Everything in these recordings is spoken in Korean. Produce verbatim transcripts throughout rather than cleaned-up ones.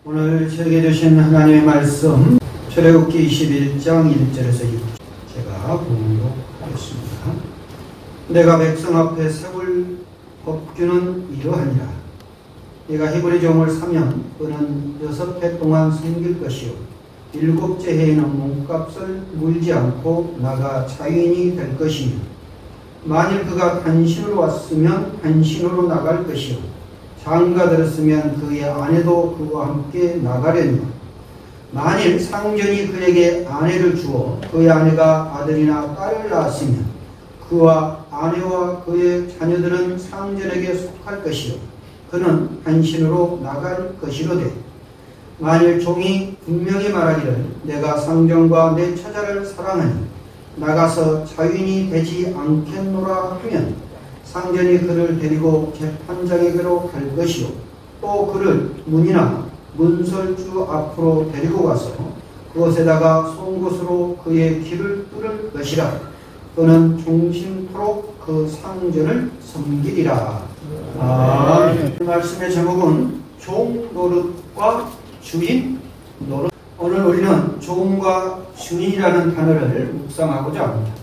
오늘 저에게 주신 하나님의 말씀 출애굽기 이십일 장 일 절에서 육 절 제가 봉독하겠습니다. 내가 백성 앞에 세울 법규는 이러하니라. 네가 히브리 종을 사면 그는 여섯 해 동안 섬길 것이요 일곱째 해에는 몸값을 물지 않고 나가 자유인이 될 것이며 만일 그가 단신으로 왔으면 단신으로 나갈 것이요 장가 들었으면 그의 아내도 그와 함께 나가려니와 만일 상전이 그에게 아내를 주어 그의 아내가 아들이나 딸을 낳았으면 그와 아내와 그의 자녀들은 상전에게 속할 것이요 그는 단신으로 나갈 것이로되 만일 종이 분명히 말하기를 내가 상전과 내 처자를 사랑하니 나가서 자유인이 되지 않겠노라 하면 상전이 그를 데리고 재판장에게로 갈 것이요 또 그를 문이나 문설주 앞으로 데리고 가서 그곳에다가 송곳으로 그의 귀를 뚫을 것이라. 그는 종신토록 그 상전을 섬기리라. 아, 이 말씀의 제목은 종 노릇과 주인 노릇. 오늘 우리는 종과 주인이라는 단어를 묵상하고자 합니다.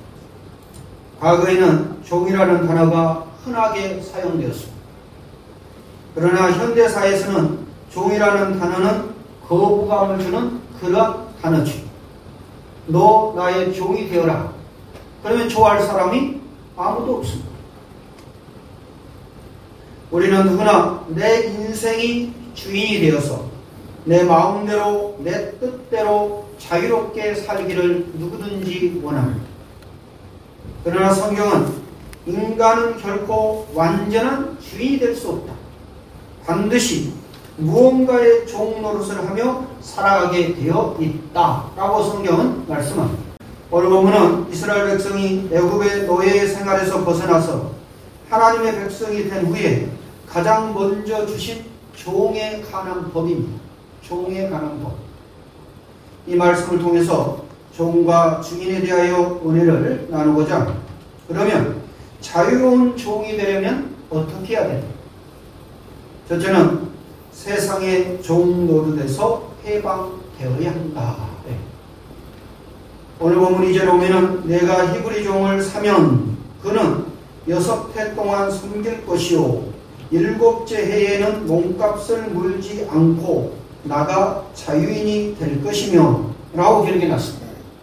과거에는 종이라는 단어가 흔하게 사용되었습니다. 그러나 현대사에서는 종이라는 단어는 거부감을 주는 그런 단어지. 너 나의 종이 되어라. 그러면 좋아할 사람이 아무도 없습니다. 우리는 누구나 내 인생이 주인이 되어서 내 마음대로 내 뜻대로 자유롭게 살기를 누구든지 원합니다. 그러나 성경은 인간은 결코 완전한 주인이 될 수 없다. 반드시 무언가의 종 노릇을 하며 살아가게 되어 있다라고 성경은 말씀합니다. 오늘 본문은 이스라엘 백성이 애굽의 노예의 생활에서 벗어나서 하나님의 백성이 된 후에 가장 먼저 주신 종에 관한 법입니다. 종에 관한 법. 이 말씀을 통해서 종과 주인에 대하여 은혜를 나누고자 합니다. 그러면 자유로운 종이 되려면 어떻게 해야 됩니까? 첫째는 세상의 종 노릇에서 해방되어야 한다. 네. 오늘 본문 이 절에 오면은 내가 히브리 종을 사면 그는 여섯 해 동안 섬길 것이요 일곱째 해에는 몸값을 물지 않고 나가 자유인이 될 것이며 라고 기록해 놨습니다.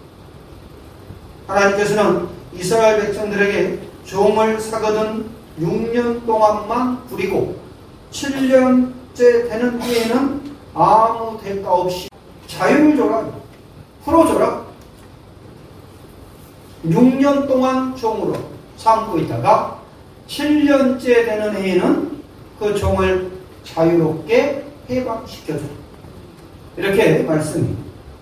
하나님께서는 이스라엘 백성들에게 종을 사거든 육 년 동안만 부리고 칠 년째 되는 후에는 아무 대가 없이 자유를 줘라. 풀어줘라. 육 년 동안 종으로 삼고 있다가 칠 년째 되는 해에는 그 종을 자유롭게 해방시켜줘라. 이렇게 말씀입니다.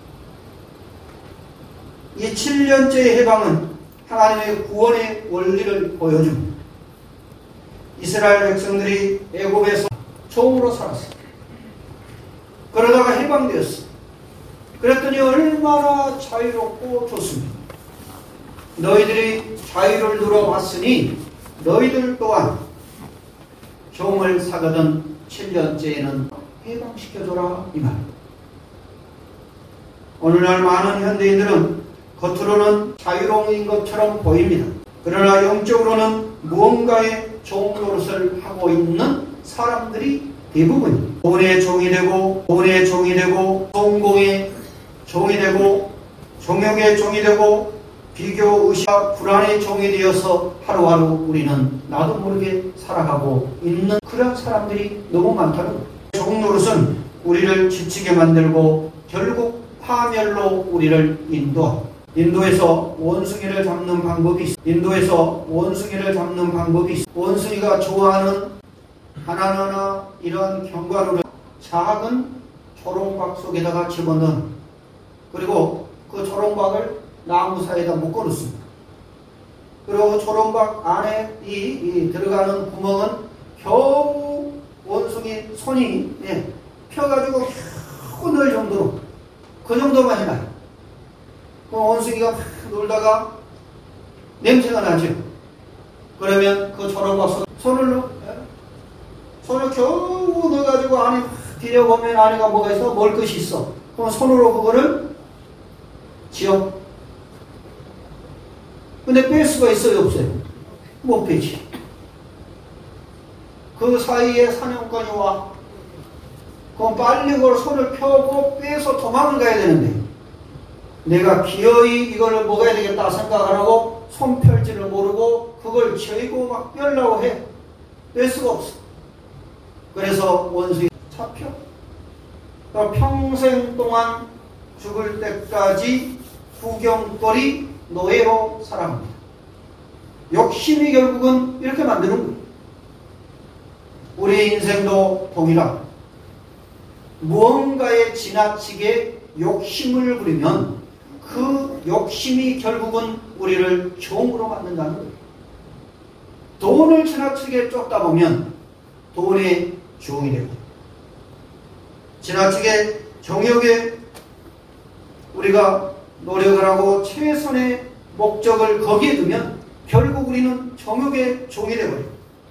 이 칠 년째의 해방은 하나님의 구원의 원리를 보여줍니다. 이스라엘 백성들이 애굽에서 종으로 살았어요. 그러다가 해방되었어요. 그랬더니 얼마나 자유롭고 좋습니다. 너희들이 자유를 누려왔으니 너희들 또한 종을 사거든 칠 년째에는 해방시켜줘라 이 말. 오늘날 많은 현대인들은 겉으로는 자유로운 것처럼 보입니다. 그러나 영적으로는 무언가의 종 노릇을 하고 있는 사람들이 대부분입니다. 돈의 종이 되고 돈의 종이 되고 성공의 종이 되고 정욕의 종이 되고 비교, 의식과 불안의 종이 되어서 하루하루 우리는 나도 모르게 살아가고 있는 그런 사람들이 너무 많다는 거예요. 종 노릇은 우리를 지치게 만들고 결국 파멸로 우리를 인도합니다. 인도에서 원숭이를 잡는 방법이 있어. 인도에서 원숭이를 잡는 방법이 있어. 원숭이가 좋아하는 바나나나 이런 견과류를 작은 초롱박 속에다가 집어넣은 그리고 그 초롱박을 나무 사이에다 묶어놓습니다. 그리고 초롱박 안에 이, 이 들어가는 구멍은 겨우 원숭이 손이 예, 펴가지고 겨우 넣을 정도로 그 정도만 해놔요. 그 원숭이가 막 놀다가 냄새가 나죠. 그러면 그 초롱박 손을 넣어 손을 겨우 넣어가지고 안에 기력 없는 아내가 뭐가 있어? 먹을 것이 있어. 그럼 손으로 그거를 지어. 근데 뺄 수가 있어요, 없어요? 못 빼지. 그 사이에 사냥꾼이 와. 그럼 빨리 그걸 손을 펴고 빼서 도망을 가야 되는데, 내가 기어이 이거를 먹어야 되겠다 생각을 하고 손 펼지를 모르고 그걸 쥐고 막 빼려고 해. 뺄 수가 없어. 그래서 원수에 잡혀. 그러니까 평생 동안 죽을 때까지 구경거리 노예로 살아갑니다. 욕심이 결국은 이렇게 만드는 거예요. 우리의 인생도 동일하고 무언가에 지나치게 욕심을 부리면 그 욕심이 결국은 우리를 종으로 만든다는 거예요. 돈을 지나치게 쫓다 보면 돈의 종이 되고, 지나치게 정욕에 우리가 노력을 하고 최선의 목적을 거기에 두면 결국 우리는 정욕의 종이 되어버려요.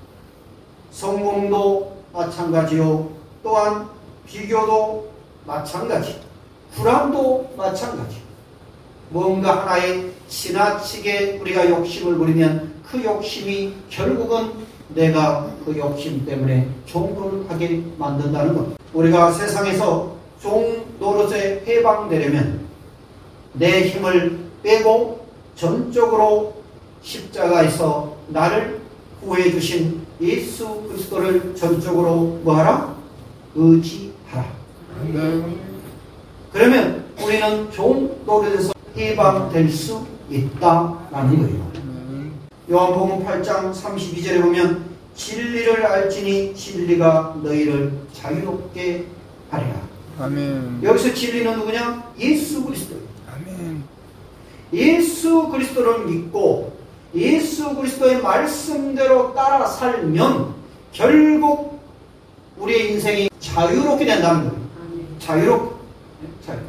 성공도 마찬가지요. 또한 비교도 마찬가지. 불안도 마찬가지. 뭔가 하나에 지나치게 우리가 욕심을 부리면 그 욕심이 결국은 내가 그 욕심 때문에 종노릇 하게 만든다는 것. 우리가 세상에서 종 노릇에 해방되려면 내 힘을 빼고 전적으로 십자가에서 나를 구해 주신 예수 그리스도를 전적으로 뭐하라? 의지하라. 네. 그러면 우리는 종 노릇에서 해방될 수 있다라는 거예요. 요한복음 팔 장 삼십이 절에 보면 진리를 알지니 진리가 너희를 자유롭게 하리라. 아멘. 여기서 진리는 누구냐? 예수 그리스도. 아멘. 예수 그리스도를 믿고 예수 그리스도의 말씀대로 따라 살면 결국 우리의 인생이 자유롭게 된다는 거예요. 자유롭게. 자유롭게.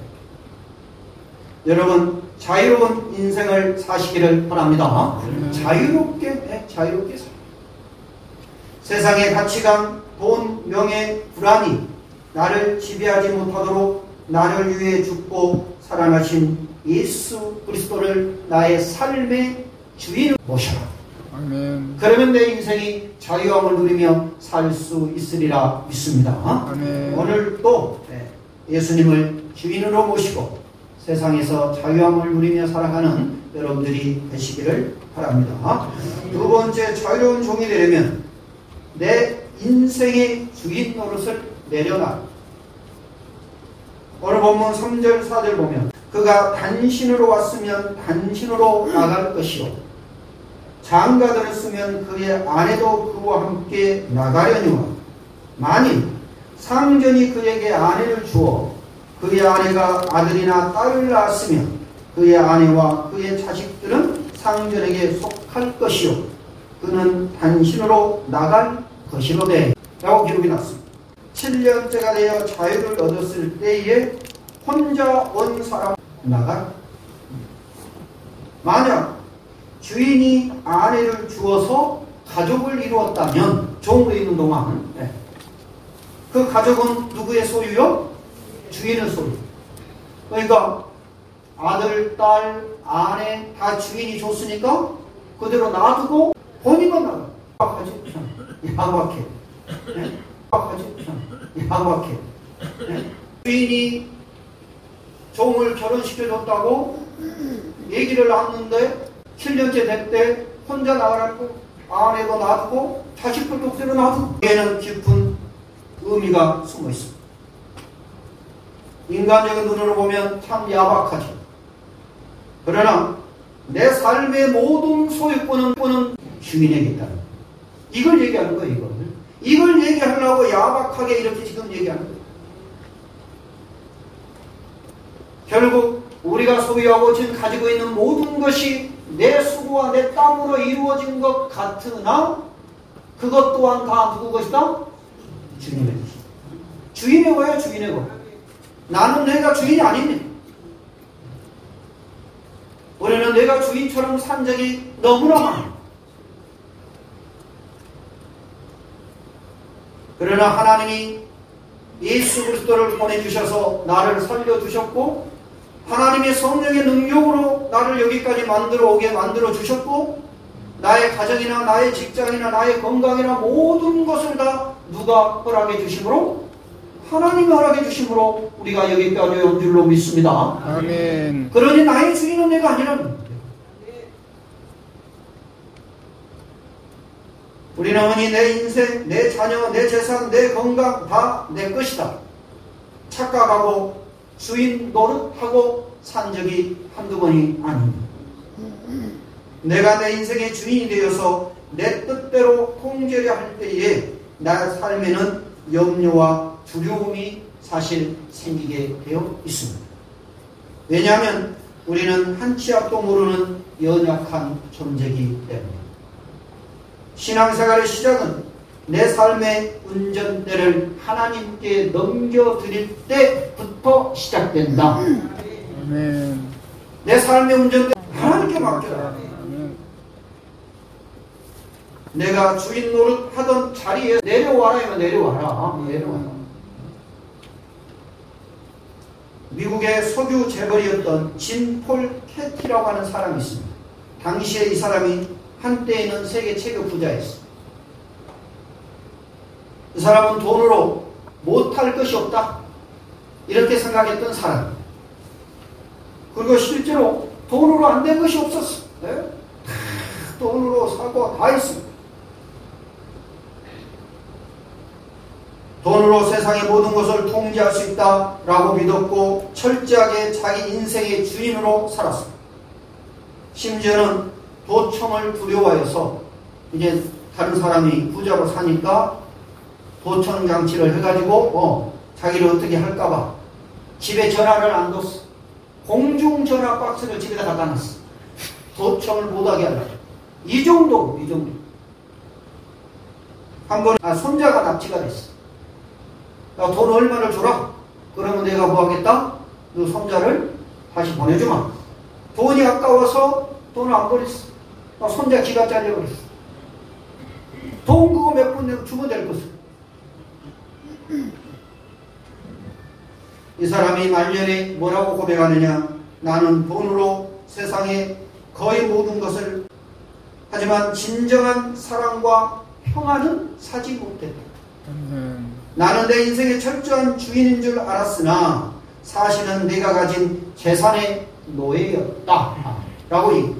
여러분 자유로운 인생을 사시기를 바랍니다. 음. 자유롭게, 네, 자유롭게 살. 세상의 가치관, 돈, 명예, 불안이 나를 지배하지 못하도록 나를 위해 죽고 살아나신 예수 그리스도를 나의 삶의 주인으로 모셔라. 아멘. 그러면 내 인생이 자유함을 누리며 살 수 있으리라 믿습니다. 아멘. 오늘 또 예수님을 주인으로 모시고 세상에서 자유함을 누리며 살아가는 여러분들이 되시기를 바랍니다. 두 번째, 자유로운 종이 되려면 내 인생의 주인 노릇을 내려놔. 오늘 본문 삼 절 사 절 보면 그가 단신으로 왔으면 단신으로 나갈 것이요 장가들을 쓰면 그의 아내도 그와 함께 나가려니와 만일 상전이 그에게 아내를 주어 그의 아내가 아들이나 딸을 낳았으면 그의 아내와 그의 자식들은 상전에게 속할 것이요 그는 단신으로 나갈 것이로되 라고 기록이 났습니다. 칠 년째가 되어 자유를 얻었을 때에 혼자 온 사람 나갈. 만약 주인이 아내를 주어서 가족을 이루었다면 종으로 있는 동안 네. 그 가족은 누구의 소유요? 주인의 소유. 그러니까 아들, 딸, 아내 다 주인이 줬으니까 그대로 놔두고 본인만 나가. 야박하지? 야박해. 네? 야박하지? 야박해. 네? 주인이 종을 결혼시켜줬다고 얘기를 났는데 칠 년째 됐대. 혼자 나가라고 아내도 놔두고 자식들도 그대로 놔두고. 얘는 깊은 의미가 숨어 있습니다. 인간적인 눈으로 보면 참 야박하죠. 그러나 내 삶의 모든 소유권은 주인에게 있다는 거예요. 이걸 얘기하는 거예요. 이걸. 이걸 얘기하려고 야박하게 이렇게 지금 얘기하는 거예요. 결국 우리가 소유하고 지금 가지고 있는 모든 것이 내 수고와 내 땀으로 이루어진 것 같으나 그것 또한 다 누구 것이다? 주인의 것이다. 주인의 거예요. 주인의 거. 나는 내가 주인이 아닙니다. 우리는 내가 주인처럼 산 적이 너무나 많아요. 그러나 하나님이 예수 그리스도를 보내주셔서 나를 살려주셨고 하나님의 성령의 능력으로 나를 여기까지 만들어 오게 만들어 주셨고 나의 가정이나 나의 직장이나 나의 건강이나 모든 것을 다 누가 허락해 주심으로? 하나님이 허락해 주심으로 우리가 여기까지 온 줄로 믿습니다. 아멘. 그러니 나의 주인은 내가 아니라 우리는 어머니 내 인생, 내 자녀, 내 재산, 내 건강 다 내 것이다 착각하고 주인 노릇하고 산 적이 한두 번이 아닙니다. 내가 내 인생의 주인이 되어서 내 뜻대로 통제를 할 때에 나의 삶에는 염려와 두려움이 사실 생기게 되어 있습니다. 왜냐하면 우리는 한 치 앞도 모르는 연약한 존재이기 때문에 신앙생활의 시작은 내 삶의 운전대를 하나님께 넘겨드릴 때부터 시작된다. 아멘. 내 삶의 운전대 하나님께 맡겨라. 아멘. 내가 주인 노릇 하던 자리에 내려와라 하면 내려와라. 내려와라. 미국의 석유 재벌이었던 진 폴 캐티라고 하는 사람이 있습니다. 당시에 이 사람이 한때에는 세계 최고 부자였습니다. 이 사람은 돈으로 못할 것이 없다 이렇게 생각했던 사람. 그리고 실제로 돈으로 안 된 것이 없었어. 네? 돈으로 사고 다 했습니다. 돈으로 세상의 모든 것을 통제할 수 있다라고 믿었고 철저하게 자기 인생의 주인으로 살았습니다. 심지어는 도청을 두려워해서 이제 다른 사람이 부자로 사니까 도청 장치를 해가지고 어, 자기를 어떻게 할까봐 집에 전화를 안 뒀어. 공중전화 박스를 집에다 갖다 놨어. 도청을 못하게 하려고. 이 정도, 이 정도. 한 번 아, 손자가 납치가 됐어. 야, 돈 얼마를 줘라. 그러면 내가 뭐 하겠다? 너 손자를 다시 보내주마. 돈이 아까워서 돈을 안 보냈어. 아, 손자 기가 잘려버렸어. 돈 그거 몇 푼 내고 주면 될 것을. 이 사람이 말년에 뭐라고 고백하느냐? 나는 돈으로 세상의 거의 모든 것을 하지만 진정한 사랑과 평안은 사지 못했다. 아멘. 나는 내 인생의 철저한 주인인 줄 알았으나 사실은 내가 가진 재산의 노예였다 라고 얘기합니다.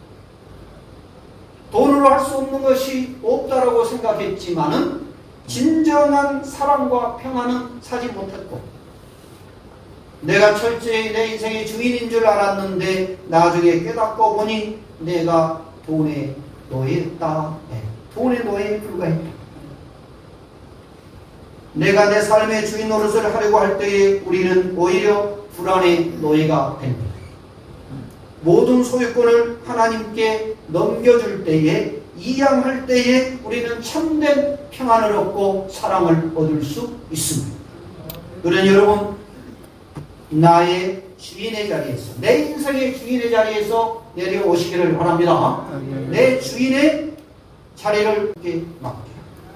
돈으로 할 수 없는 것이 없다라고 생각했지만은 진정한 사랑과 평안은 사지 못했고 내가 철저히 내 인생의 주인인 줄 알았는데 나중에 깨닫고 보니 내가 돈의 노예였다. 네. 돈의 노예에 불과했다. 내가 내 삶의 주인 노릇을 하려고 할 때에 우리는 오히려 불안의 노예가 됩니다. 모든 소유권을 하나님께 넘겨줄 때에 이양할 때에 우리는 참된 평안을 얻고 사랑을 얻을 수 있습니다. 그러니 여러분 나의 주인의 자리에서 내 인생의 주인의 자리에서 내려오시기를 바랍니다. 아멘. 내 주인의 자리를 이렇게 맡겨.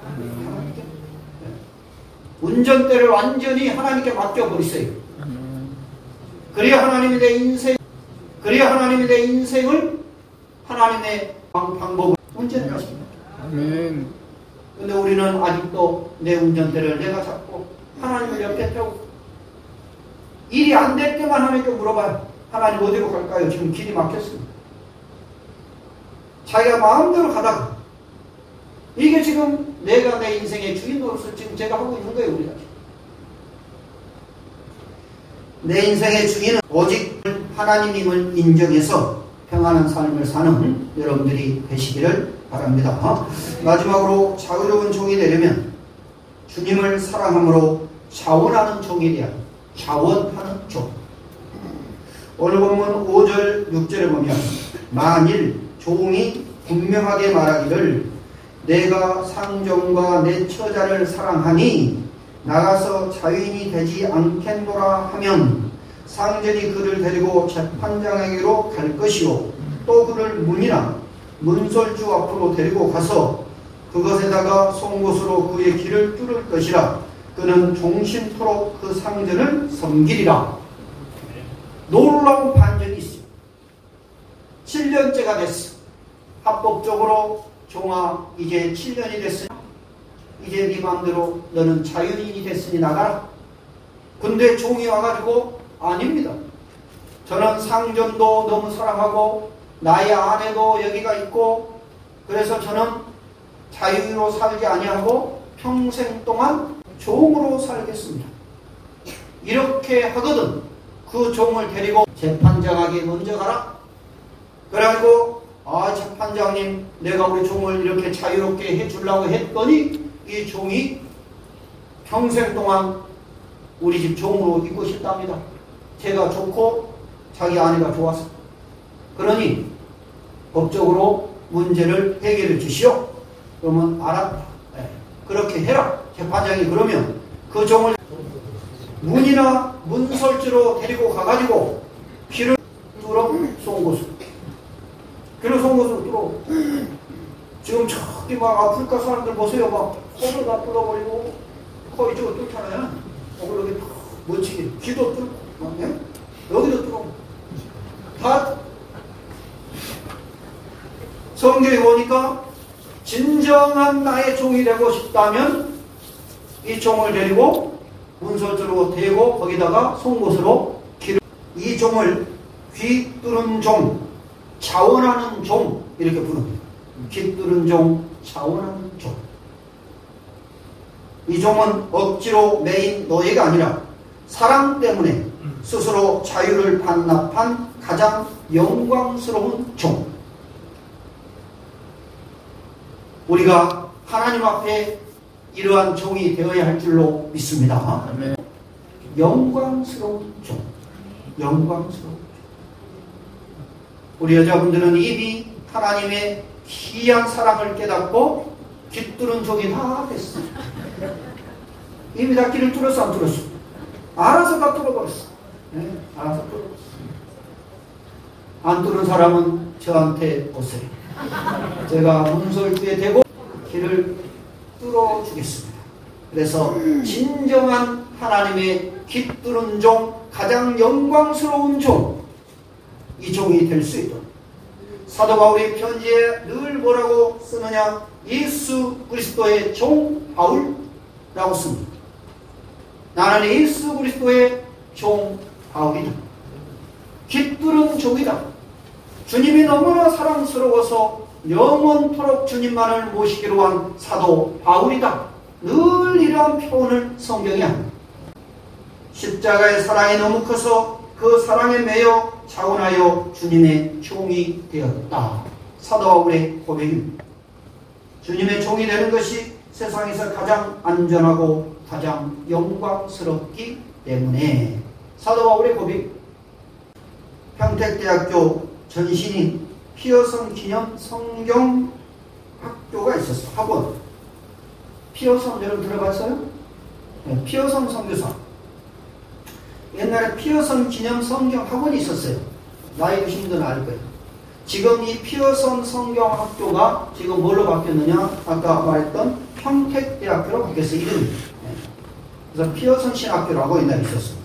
운전대를 완전히 하나님께 맡겨버리세요. 그래야 하나님이 내 인생, 그래야 하나님이 내 인생을 하나님의 방법을 운전하십니다. 아멘. 근데 우리는 아직도 내 운전대를 내가 잡고 하나님을 옆에 태우고 일이 안 될 때만 하나님께 물어봐요. 하나님 어디로 갈까요? 지금 길이 막혔습니다. 자기가 마음대로 가다가 이게 지금 내가 내 인생의 주인으로서 지금 제가 하고 있는 거예요. 우리가 내 인생의 주인은 오직 하나님임을 인정해서 평안한 삶을 사는 여러분들이 되시기를 바랍니다. 마지막으로 자유로운 종이 되려면 주님을 사랑함으로 자원하는 종이 되야 합니다. 자원하는 종. 오늘 본문 오 절 육 절에 보면 만일 종이 분명하게 말하기를 내가 상종과 내 처자를 사랑하니 나가서 자유인이 되지 않겠노라 하면 상전이 그를 데리고 재판장에게로 갈 것이요 또 그를 문이나 문설주 앞으로 데리고 가서 그것에다가 송곳으로 그의 길을 뚫을 것이라. 그는 종신토록 그 상전을 섬기리라. 놀라운 반전이 있습니다. 칠 년째가 됐어. 합법적으로 종아 이제 칠 년이 됐으니 이제 네 마음대로 너는 자유인이 됐으니 나가라. 근데 종이 와가지고 아닙니다. 저는 상전도 너무 사랑하고 나의 아내도 여기가 있고 그래서 저는 자유로 살지 아니하고 평생 동안 종으로 살겠습니다. 이렇게 하거든 그 종을 데리고 재판장에게 먼저 가라. 그래가지고 아 재판장님 내가 우리 종을 이렇게 자유롭게 해주려고 했더니 이 종이 평생 동안 우리 집 종으로 있고 싶답니다. 제가 좋고 자기 아내가 좋아서. 그러니 법적으로 문제를 해결해 주시오. 그러면 알았다. 네. 그렇게 해라. 재판장이 그러면 그 종을 문이나 문설주로 데리고 가가지고 귀를 뚫어 송곳으로 귀를 송곳으로 뚫어. 지금 저기 막 아프리카 사람들 보세요. 막 코를 다 뚫어버리고 코 이쪽을 뚫잖아요. 어, 여기 멋지게 귀도 뚫고 어, 네? 여기도 뚫어. 다 성경에 보니까 진정한 나의 종이 되고 싶다면 이 종을 데리고 문설주로 대고 거기다가 송곳으로 귀를 이 종을 귀 뚫은 종, 자원하는 종 이렇게 부릅니다. 귀 뚫은 종, 자원하는 종. 이 종은 억지로 매인 노예가 아니라 사랑 때문에 스스로 자유를 반납한 가장 영광스러운 종. 우리가 하나님 앞에 이러한 종이 되어야 할 줄로 믿습니다. 아멘. 영광스러운 종. 영광스러운 종. 우리 여자분들은 이미 하나님의 귀한 사랑을 깨닫고 귀 뚫은 종이 다 됐어. 이미 다 귀를 뚫었어, 안 뚫었어? 알아서 다 뚫어버렸어. 네, 알아서 뚫어버렸어. 안 뚫은 사람은 저한테 오세요. 제가 문설주에 대고 귀를 뚫어주겠습니다. 그래서 진정한 하나님의 귀 뚫은 종, 가장 영광스러운 종, 이 종이 될 수 있도록 사도 바울의 편지에 늘 뭐라고 쓰느냐? 예수 그리스도의 종 바울라고 씁니다. 나는 예수 그리스도의 종 바울이다. 귀 뚫은 종이다. 주님이 너무나 사랑스러워서 영원토록 주님만을 모시기로 한 사도 바울이다. 늘 이러한 표현을 성경이 합니다. 십자가의 사랑이 너무 커서 그 사랑에 매여 자원하여 주님의 종이 되었다. 사도 바울의 고백입니다. 주님의 종이 되는 것이 세상에서 가장 안전하고 가장 영광스럽기 때문에 사도 바울의 고백. 평택대학교 전신인 피어선 기념 성경 학교가 있었어. 학원. 피어선 여러분 들어봤어요? 네, 피어선 선교사. 옛날에 피어선 기념 성경 학원이 있었어요. 나이 드신 분들은 알 거예요. 지금 이 피어선 성경 학교가 지금 뭘로 바뀌었느냐? 아까 말했던 평택대학교로 바뀌었어요. 이름이. 네. 그래서 피어선 신학교라고 옛날에 있었습니다.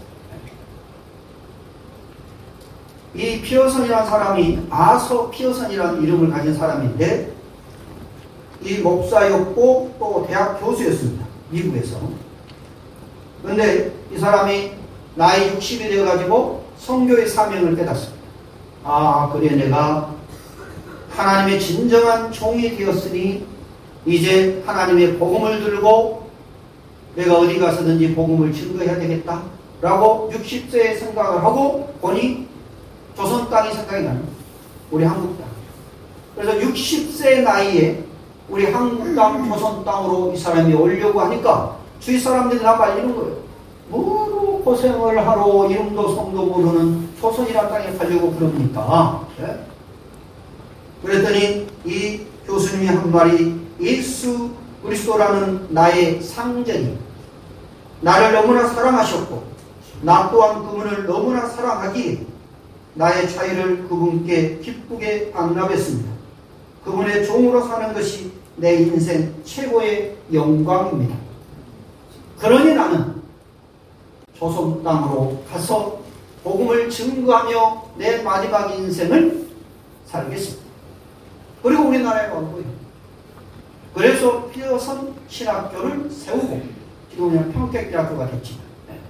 이 피어선이라는 사람이 아서 피어선이라는 이름을 가진 사람인데 이 목사였고 또 대학 교수였습니다. 미국에서. 그런데 이 사람이 나이 육십이 되어가지고 선교의 사명을 깨닫습니다. 아 그래 내가 하나님의 진정한 종이 되었으니 이제 하나님의 복음을 들고 내가 어디 가서든지 복음을 증거해야 되겠다 라고 육십 세에 생각을 하고 보니 조선 땅이 생각이 나는 우리 한국 땅. 그래서 육십 세 나이에 우리 한국 땅, 조선 땅으로 이 사람이 오려고 하니까 주위 사람들이 다 말리는 거예요. 뭐로 고생을 하러 이름도 성도 모르는 조선이라는 땅에 가려고 그럽니까? 네? 그랬더니 이 교수님이 한 말이 예수 그리스도라는 나의 상전이 나를 너무나 사랑하셨고 나 또한 그분을 너무나 사랑하기에 나의 자유를 그분께 기쁘게 반납했습니다. 그분의 종으로 사는 것이 내 인생 최고의 영광입니다. 그러니 나는 조선 땅으로 가서 복음을 증거하며 내 마지막 인생을 살겠습니다. 그리고 우리나라에 왔고요. 그래서 피어선 신학교를 세우고 지금은 평택대학교가 됐지만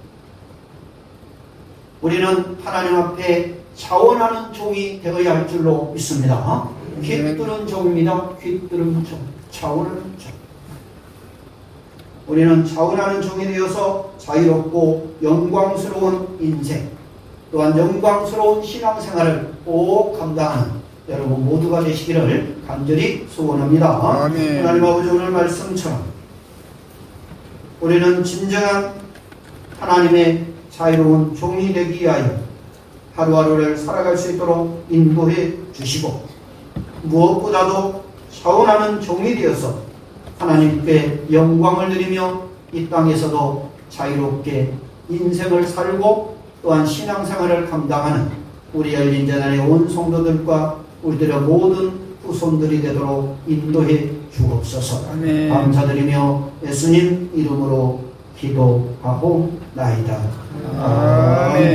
우리는 하나님 앞에 자원하는 종이 되어야 할 줄로 믿습니다. 깃들은 종입니다. 깃들은 종. 자원하는 종. 우리는 자원하는 종이 되어서 자유롭고 영광스러운 인생, 또한 영광스러운 신앙생활을 꼭 감당하는 여러분 모두가 되시기를 간절히 소원합니다. 아멘. 하나님 아버지 오늘 말씀처럼 우리는 진정한 하나님의 자유로운 종이 되기 위하여 하루하루를 살아갈 수 있도록 인도해 주시고 무엇보다도 자원하는 종이 되어서 하나님께 영광을 드리며 이 땅에서도 자유롭게 인생을 살고 또한 신앙생활을 감당하는 우리 열린재단의 온 성도들과 우리들의 모든 후손들이 되도록 인도해 주옵소서. 아멘. 감사드리며 예수님 이름으로 기도하옵나이다. 아멘.